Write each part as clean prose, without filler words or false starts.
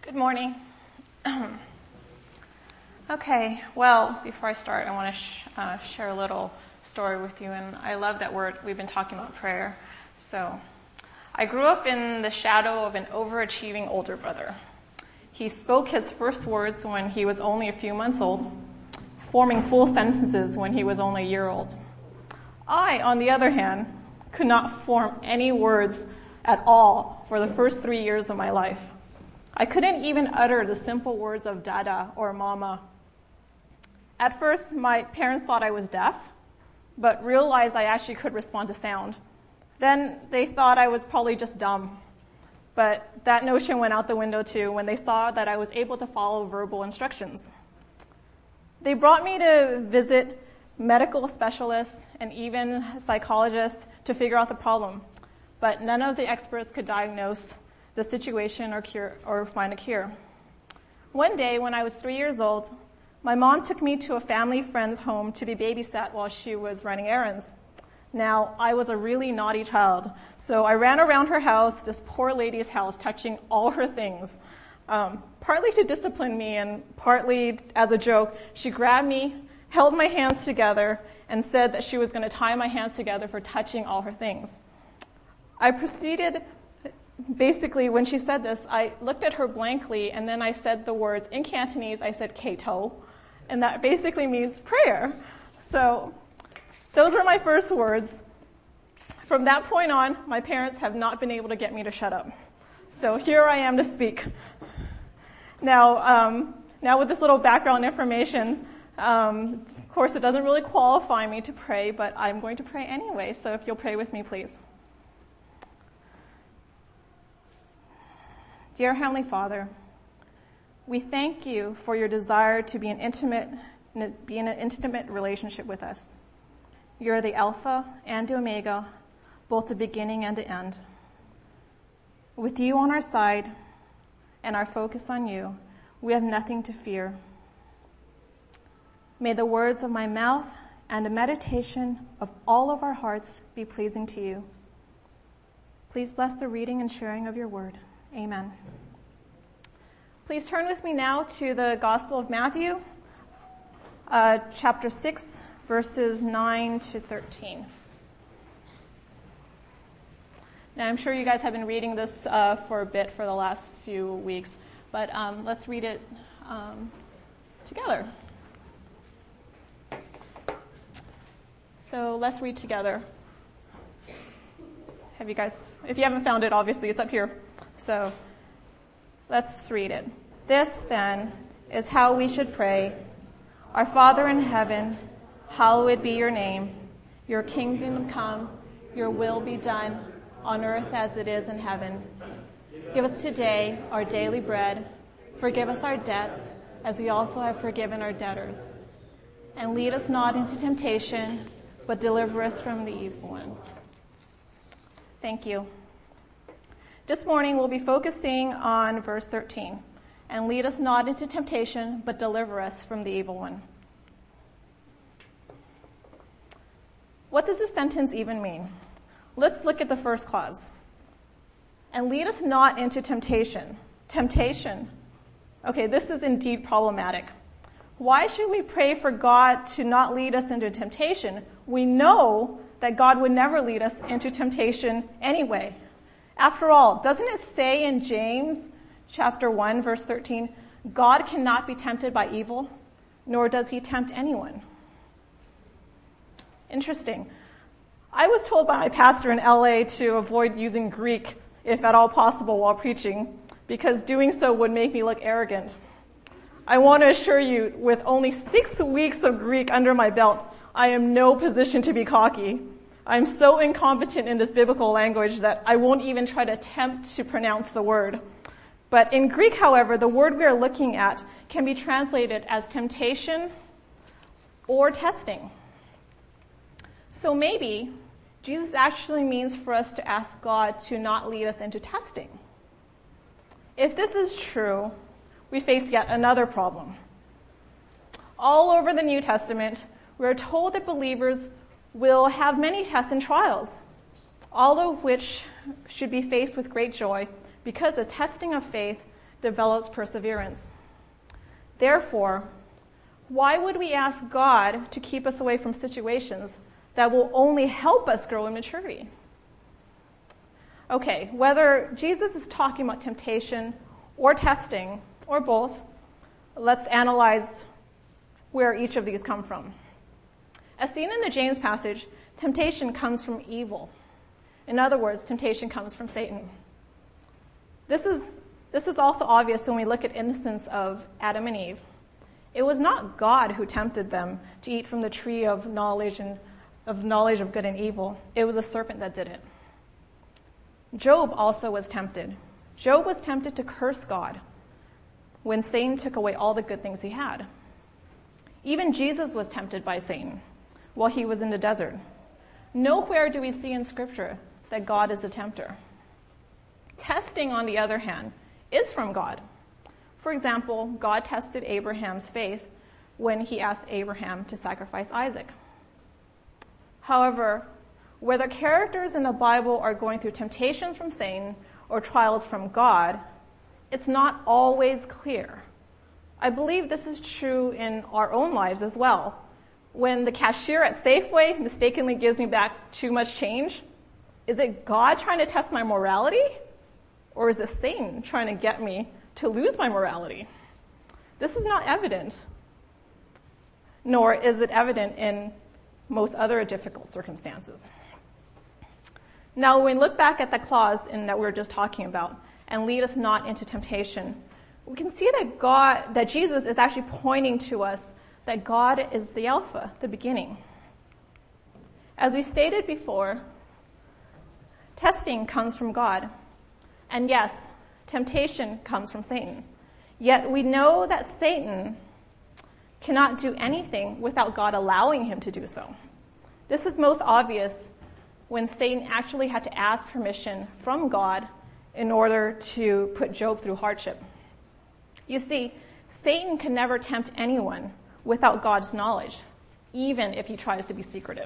Good morning. Okay, well, before I start, I want to share a little story with you, and I love that we've been talking about prayer. So, I grew up in the shadow of an overachieving older brother. He spoke his first words when he was only a few months old, forming full sentences when he was only a year old. I, on the other hand, could not form any words at all for the first 3 years of my life. I couldn't even utter the simple words of dada or mama. At first, my parents thought I was deaf, but realized I actually could respond to sound. Then they thought I was probably just dumb. But that notion went out the window too when they saw that I was able to follow verbal instructions. They brought me to visit medical specialists and even psychologists to figure out the problem, but none of the experts could diagnose the situation or find a cure. One day, when I was 3 years old, my mom took me to a family friend's home to be babysat while she was running errands. Now, I was a really naughty child, so I ran around her house, this poor lady's house, touching all her things. Partly to discipline me and partly as a joke, she grabbed me, held my hands together, and said that she was going to tie my hands together for touching all her things. I proceeded. Basically, when she said this, I looked at her blankly, and then I said the words, in Cantonese, I said Kato, and that basically means prayer. So those were my first words. From that point on, my parents have not been able to get me to shut up. So here I am to speak. Now with this little background information, of course, it doesn't really qualify me to pray, but I'm going to pray anyway, so if you'll pray with me, please. Dear Heavenly Father, we thank you for your desire to be in an intimate relationship with us. You're the Alpha and the Omega, both the beginning and the end. With you on our side and our focus on you, we have nothing to fear. May the words of my mouth and the meditation of all of our hearts be pleasing to you. Please bless the reading and sharing of your word. Amen. Please turn with me now to the Gospel of Matthew, chapter 6, verses 9 to 13. Now, I'm sure you guys have been reading this for a bit for the last few weeks, but let's read it together. So let's read together. If you haven't found it, obviously it's up here. So let's read it. This, then, is how we should pray. Our Father in heaven, hallowed be your name. Your kingdom come, your will be done, on earth as it is in heaven. Give us today our daily bread. Forgive us our debts, as we also have forgiven our debtors. And lead us not into temptation, but deliver us from the evil one. Thank you. This morning, we'll be focusing on verse 13. And lead us not into temptation, but deliver us from the evil one. What does this sentence even mean? Let's look at the first clause. And lead us not into temptation. Temptation. Okay, this is indeed problematic. Why should we pray for God to not lead us into temptation? We know that God would never lead us into temptation anyway. After all, doesn't it say in James chapter 1, verse 13, God cannot be tempted by evil, nor does he tempt anyone? Interesting. I was told by my pastor in LA to avoid using Greek, if at all possible, while preaching, because doing so would make me look arrogant. I want to assure you, with only 6 weeks of Greek under my belt, I am no position to be cocky. I'm so incompetent in this biblical language that I won't even try to attempt to pronounce the word. But in Greek, however, the word we are looking at can be translated as temptation or testing. So maybe Jesus actually means for us to ask God to not lead us into testing. If this is true, we face yet another problem. All over the New Testament, we are told that believers will have many tests and trials, all of which should be faced with great joy, because the testing of faith develops perseverance. Therefore, why would we ask God to keep us away from situations that will only help us grow in maturity? Okay, whether Jesus is talking about temptation or testing, or both, let's analyze where each of these come from. As seen in the James passage, temptation comes from evil. In other words, temptation comes from Satan. This is also obvious when we look at instance of Adam and Eve. It was not God who tempted them to eat from the tree of knowledge of good and evil. It was the serpent that did it. Job also was tempted. Job was tempted to curse God when Satan took away all the good things he had. Even Jesus was tempted by Satan while he was in the desert. Nowhere do we see in Scripture that God is a tempter. Testing, on the other hand, is from God. For example, God tested Abraham's faith when he asked Abraham to sacrifice Isaac. However, whether characters in the Bible are going through temptations from Satan or trials from God, it's not always clear. I believe this is true in our own lives as well. When the cashier at Safeway mistakenly gives me back too much change, is it God trying to test my morality? Or is it Satan trying to get me to lose my morality? This is not evident, nor is it evident in most other difficult circumstances. Now, when we look back at the clause that we were just talking about, and lead us not into temptation, we can see that Jesus is actually pointing to us that God is the Alpha, the beginning. As we stated before, testing comes from God. And yes, temptation comes from Satan. Yet we know that Satan cannot do anything without God allowing him to do so. This is most obvious when Satan actually had to ask permission from God in order to put Job through hardship. You see, Satan can never tempt anyone without God's knowledge, even if he tries to be secretive.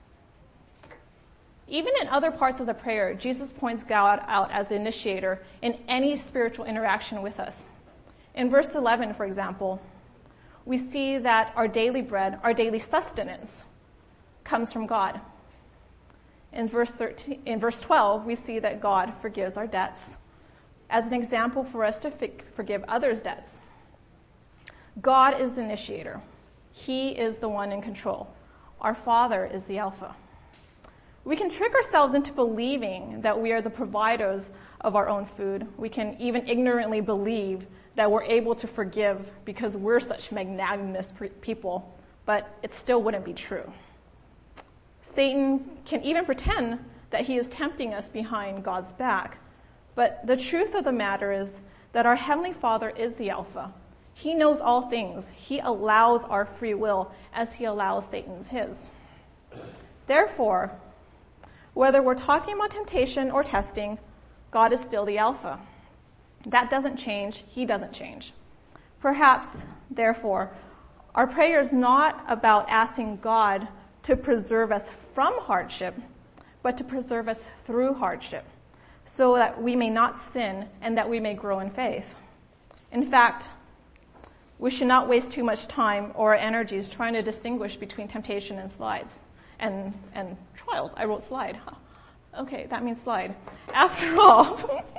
Even in other parts of the prayer, Jesus points God out as the initiator in any spiritual interaction with us. In verse 11, for example, we see that our daily bread, our daily sustenance, comes from God. In verse 12, we see that God forgives our debts as an example for us to forgive others' debts. God is the initiator. He is the one in control. Our Father is the Alpha. We can trick ourselves into believing that we are the providers of our own food. We can even ignorantly believe that we're able to forgive because we're such magnanimous people, but it still wouldn't be true. Satan can even pretend that he is tempting us behind God's back, but the truth of the matter is that our Heavenly Father is the Alpha. He knows all things. He allows our free will as he allows Satan's his. Therefore, whether we're talking about temptation or testing, God is still the Alpha. That doesn't change. He doesn't change. Perhaps, therefore, our prayer is not about asking God to preserve us from hardship, but to preserve us through hardship, so that we may not sin and that we may grow in faith. In fact, we should not waste too much time or energies trying to distinguish between temptation and slides and trials. I wrote slide. Okay, that means slide. After all,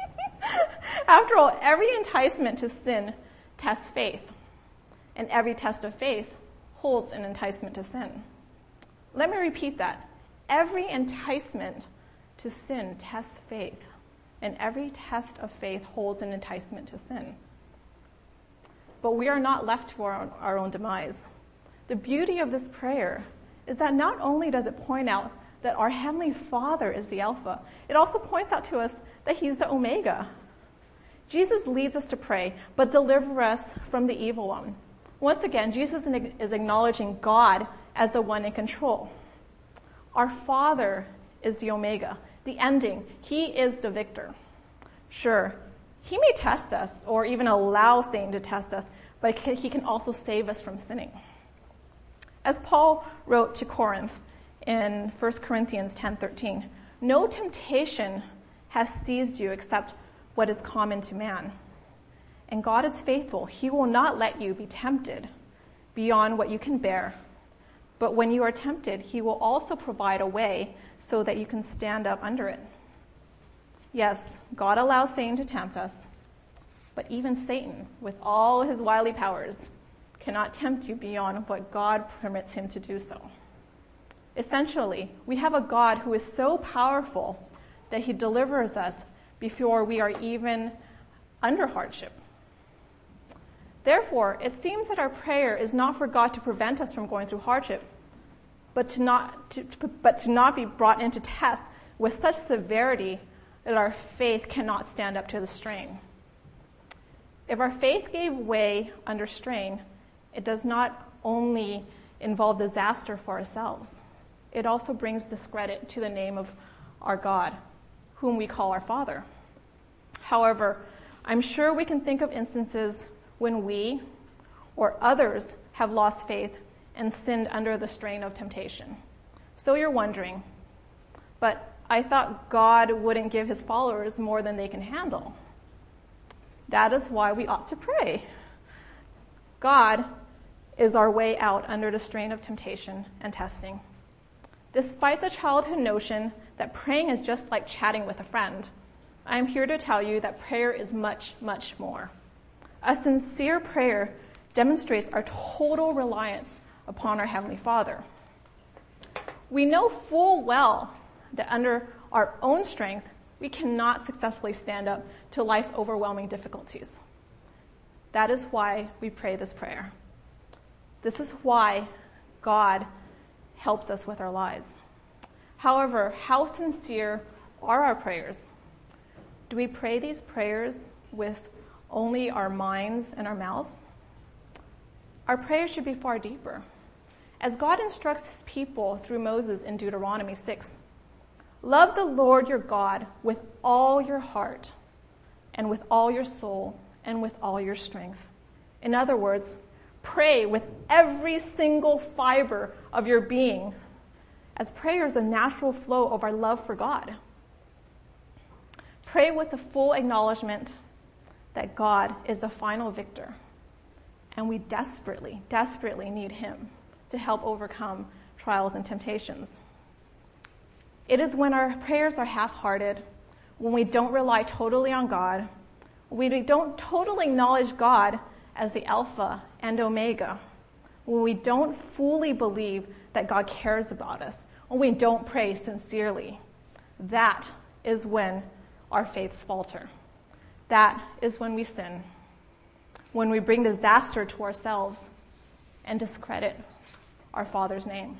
every enticement to sin tests faith, and every test of faith holds an enticement to sin. Let me repeat that. Every enticement to sin tests faith, and every test of faith holds an enticement to sin. But we are not left to our own demise. The beauty of this prayer is that not only does it point out that our Heavenly Father is the Alpha, it also points out to us that He's the Omega. Jesus leads us to pray, but deliver us from the evil one. Once again, Jesus is acknowledging God as the one in control. Our Father is the Omega, the ending. He is the victor. Sure, He may test us or even allow Satan to test us, but He can also save us from sinning. As Paul wrote to Corinth in 1 Corinthians 10:13, no temptation has seized you except what is common to man. And God is faithful. He will not let you be tempted beyond what you can bear. But when you are tempted, he will also provide a way so that you can stand up under it. Yes, God allows Satan to tempt us, but even Satan, with all his wily powers, cannot tempt you beyond what God permits him to do so. Essentially, we have a God who is so powerful that he delivers us before we are even under hardship. Therefore, it seems that our prayer is not for God to prevent us from going through hardship, but to not be brought into test with such severity that our faith cannot stand up to the strain. If our faith gave way under strain, it does not only involve disaster for ourselves, it also brings discredit to the name of our God, whom we call our Father. However, I'm sure we can think of instances when we or others have lost faith and sinned under the strain of temptation. So you're wondering, but I thought God wouldn't give his followers more than they can handle. That is why we ought to pray. God is our way out under the strain of temptation and testing. Despite the childhood notion that praying is just like chatting with a friend, I am here to tell you that prayer is much, much more. A sincere prayer demonstrates our total reliance upon our Heavenly Father. We know full well that under our own strength, we cannot successfully stand up to life's overwhelming difficulties. That is why we pray this prayer. This is why God helps us with our lives. However, how sincere are our prayers? Do we pray these prayers with only our minds and our mouths? Our prayers should be far deeper. As God instructs his people through Moses in Deuteronomy 6, love the Lord your God with all your heart and with all your soul and with all your strength. In other words, pray with every single fiber of your being, as prayer is a natural flow of our love for God. Pray with the full acknowledgement that God is the final victor, and we desperately, desperately need him to help overcome trials and temptations. It is when our prayers are half-hearted, when we don't rely totally on God, when we don't totally acknowledge God as the Alpha and Omega, when we don't fully believe that God cares about us, when we don't pray sincerely, that is when our faiths falter. That is when we sin, when we bring disaster to ourselves and discredit our Father's name.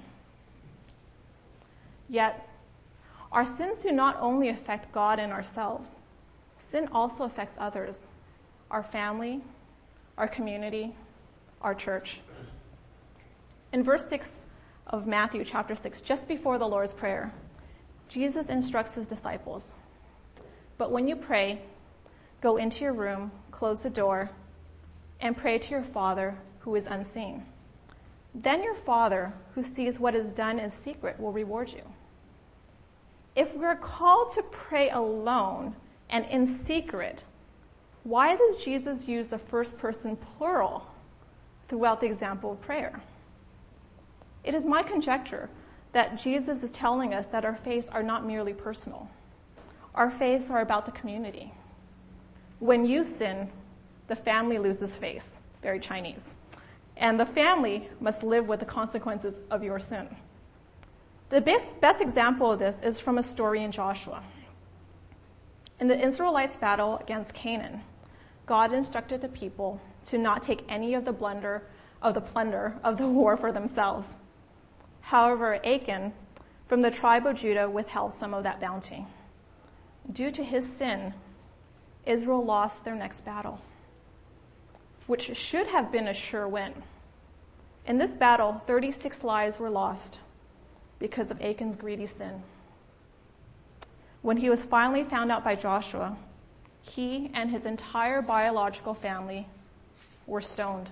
Yet, our sins do not only affect God and ourselves. Sin also affects others, our family, our community, our church. In verse 6 of Matthew chapter 6, just before the Lord's Prayer, Jesus instructs his disciples, "But when you pray, go into your room, close the door, and pray to your Father who is unseen. Then your Father, who sees what is done in secret, will reward you." If we're called to pray alone and in secret, why does Jesus use the first person plural throughout the example of prayer? It is my conjecture that Jesus is telling us that our faiths are not merely personal. Our faiths are about the community. When you sin, the family loses face, very Chinese, and the family must live with the consequences of your sin. The best example of this is from a story in Joshua. In the Israelites' battle against Canaan, God instructed the people to not take any of the plunder of the war for themselves. However, Achan, from the tribe of Judah, withheld some of that bounty. Due to his sin, Israel lost their next battle, which should have been a sure win. In this battle, 36 lives were lost because of Achan's greedy sin. When he was finally found out by Joshua, he and his entire biological family were stoned.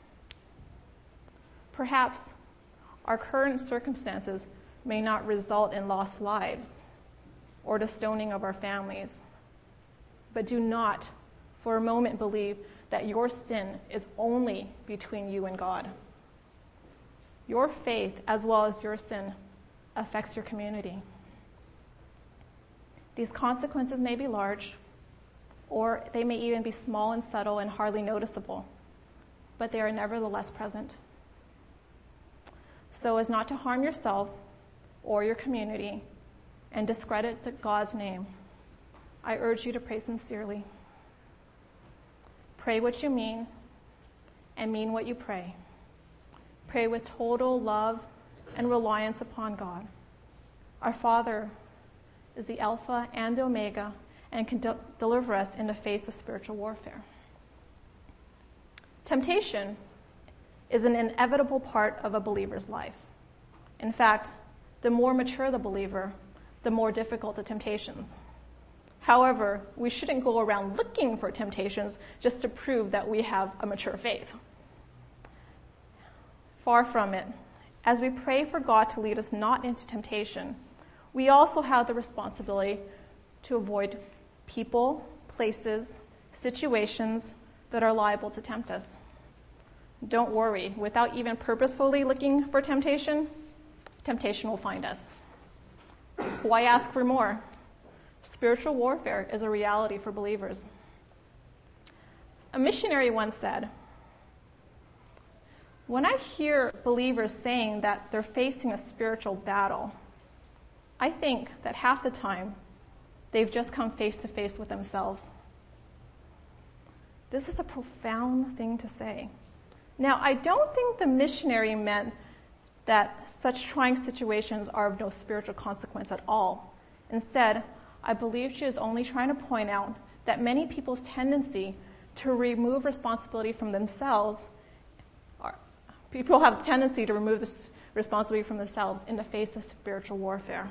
Perhaps our current circumstances may not result in lost lives or the stoning of our families, but do not for a moment believe that your sin is only between you and God. Your faith, as well as your sin, affects your community. These consequences may be large, or they may even be small and subtle and hardly noticeable, but they are nevertheless present. So as not to harm yourself or your community and discredit God's name, I urge you to pray sincerely. Pray what you mean and mean what you pray. Pray with total love and reliance upon God. Our Father is the Alpha and the Omega and can deliver us in the face of spiritual warfare. Temptation is an inevitable part of a believer's life. In fact, the more mature the believer, the more difficult the temptations. However, we shouldn't go around looking for temptations just to prove that we have a mature faith. Far from it. As we pray for God to lead us not into temptation, we also have the responsibility to avoid people, places, situations that are liable to tempt us. Don't worry, without even purposefully looking for temptation, temptation will find us. Why ask for more? Spiritual warfare is a reality for believers. A missionary once said, "When I hear believers saying that they're facing a spiritual battle, I think that half the time they've just come face to face with themselves." This is a profound thing to say. Now, I don't think the missionary meant that such trying situations are of no spiritual consequence at all. Instead, I believe she is only trying to point out that many people's tendency to remove responsibility from themselves, people have a tendency to remove this responsibility from themselves in the face of spiritual warfare.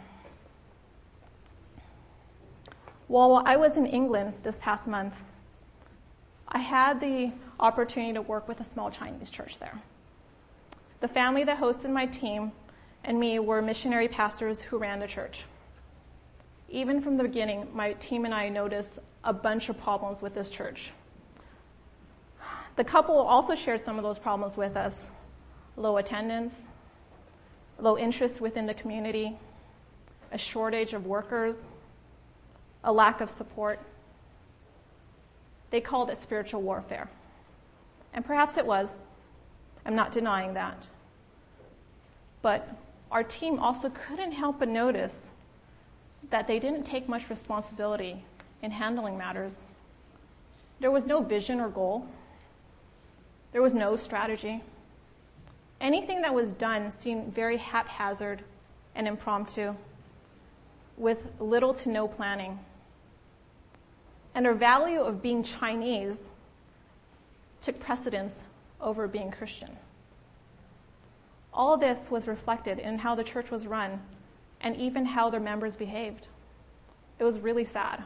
While I was in England this past month, I had the opportunity to work with a small Chinese church there. The family that hosted my team and me were missionary pastors who ran the church. Even from the beginning, my team and I noticed a bunch of problems with this church. The couple also shared some of those problems with us: low attendance, low interest within the community, a shortage of workers, a lack of support. They called it spiritual warfare. And perhaps it was. I'm not denying that. But our team also couldn't help but notice that they didn't take much responsibility in handling matters. There was no vision or goal. There was no strategy. Anything that was done seemed very haphazard and impromptu, with little to no planning. And their value of being Chinese took precedence over being Christian. All this was reflected in how the church was run and even how their members behaved. It was really sad.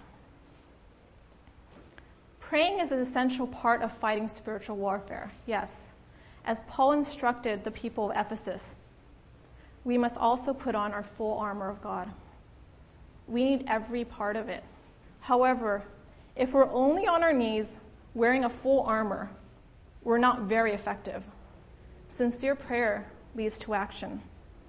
Praying is an essential part of fighting spiritual warfare, yes. As Paul instructed the people of Ephesus, we must also put on our full armor of God. We need every part of it. However, if we're only on our knees wearing a full armor, we're not very effective. Sincere prayer leads to action.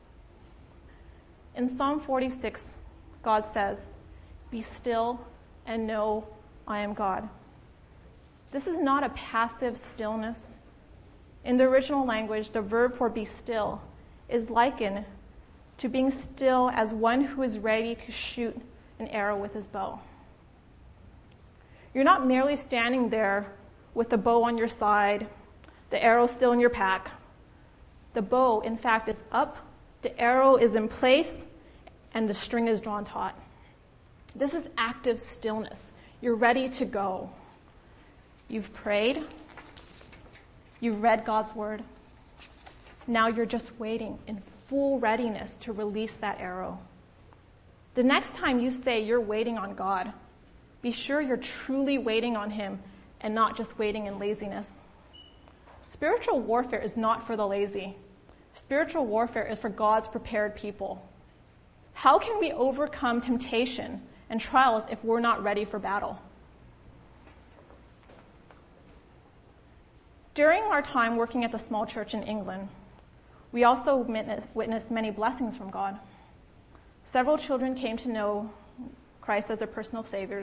In Psalm 46, God says, "Be still and know I am God." This is not a passive stillness. In the original language, the verb for be still is likened to being still as one who is ready to shoot an arrow with his bow. You're not merely standing there with the bow on your side, the arrow still in your pack. The bow, in fact, is up, the arrow is in place, and the string is drawn taut. This is active stillness. You're ready to go. You've prayed. You've read God's word. Now you're just waiting in full readiness to release that arrow. The next time you say you're waiting on God, be sure you're truly waiting on him and not just waiting in laziness. Spiritual warfare is not for the lazy. Spiritual warfare is for God's prepared people. How can we overcome temptation and trials if we're not ready for battle? During our time working at the small church in England, we also witnessed many blessings from God. Several children came to know Christ as their personal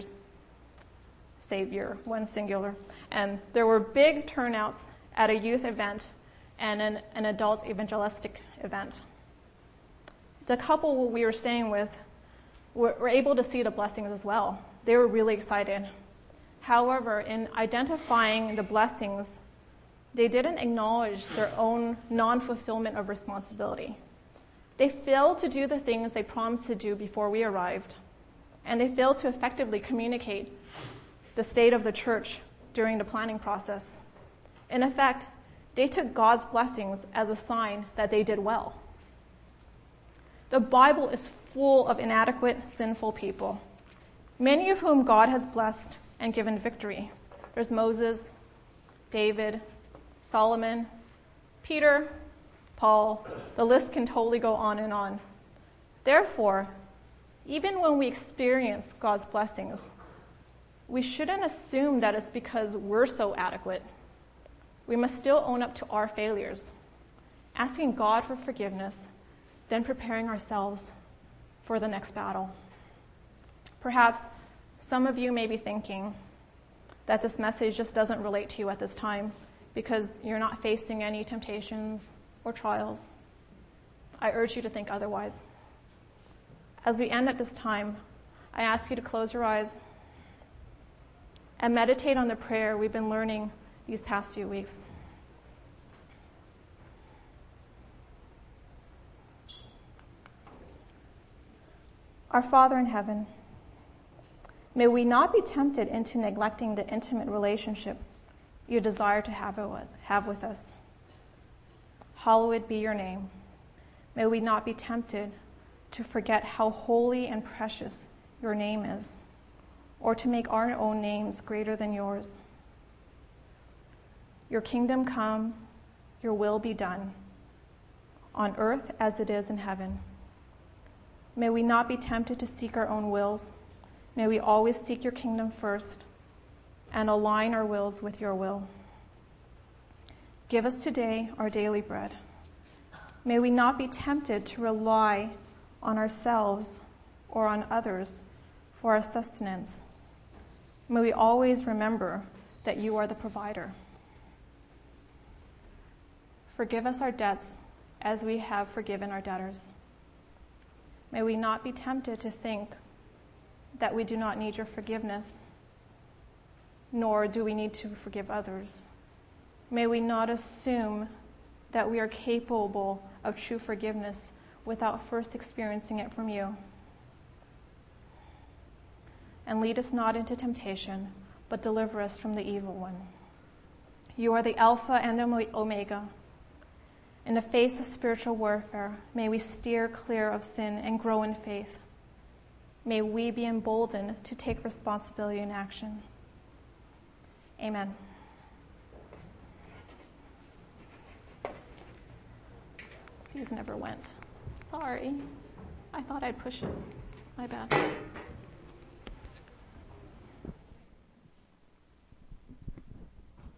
Savior, one singular, and there were big turnouts at a youth event and an adult evangelistic event. The couple we were staying with were able to see the blessings as well. They were really excited. However, in identifying the blessings, they didn't acknowledge their own non-fulfillment of responsibility. They failed to do the things they promised to do before we arrived, and they failed to effectively communicate the state of the church during the planning process. In effect, they took God's blessings as a sign that they did well. The Bible is full of inadequate, sinful people, many of whom God has blessed and given victory. There's Moses, David, Solomon, Peter, Paul. The list can totally go on and on. Therefore, even when we experience God's blessings, we shouldn't assume that it's because we're so adequate. We must still own up to our failures, asking God for forgiveness, then preparing ourselves for the next battle. Perhaps some of you may be thinking that this message just doesn't relate to you at this time because you're not facing any temptations or trials. I urge you to think otherwise. As we end at this time, I ask you to close your eyes and meditate on the prayer we've been learning these past few weeks. Our Father in heaven, may we not be tempted into neglecting the intimate relationship you desire to have with us. Hallowed be your name. May we not be tempted to forget how holy and precious your name is, or to make our own names greater than yours. Your kingdom come, your will be done, on earth as it is in heaven. May we not be tempted to seek our own wills. May we always seek your kingdom first and align our wills with your will. Give us today our daily bread. May we not be tempted to rely on ourselves or on others for our sustenance. May we always remember that you are the provider. Forgive us our debts as we have forgiven our debtors. May we not be tempted to think that we do not need your forgiveness, nor do we need to forgive others. May we not assume that we are capable of true forgiveness without first experiencing it from you. And lead us not into temptation, but deliver us from the evil one. You are the Alpha and the Omega. In the face of spiritual warfare, may we steer clear of sin and grow in faith. May we be emboldened to take responsibility in action. Amen. These never went. Sorry. I thought I'd push it. My bad.